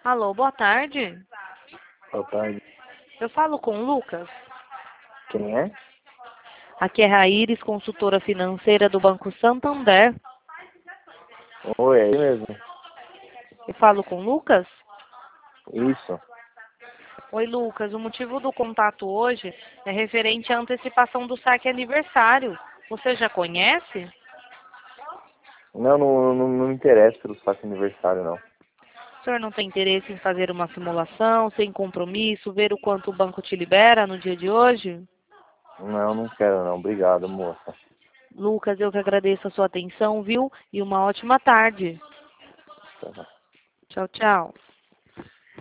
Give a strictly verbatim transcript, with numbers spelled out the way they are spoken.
Alô, boa tarde. Boa tarde. Eu falo com o Lucas. Quem é? Aqui é Raíris, consultora financeira do Banco Santander. Oi, é ele mesmo. Eu falo com o Lucas? Isso. Oi, Lucas. O motivo do contato hoje é referente à antecipação do saque aniversário. Você já conhece? Não, não, não, não me interessa pelo saque aniversário, não. O senhor não tem interesse em fazer uma simulação, sem compromisso, ver o quanto o banco te libera no dia de hoje? Não, não quero não. Obrigado, moça. Lucas, eu que agradeço a sua atenção, viu? E uma ótima tarde. Tá. Tchau, tchau.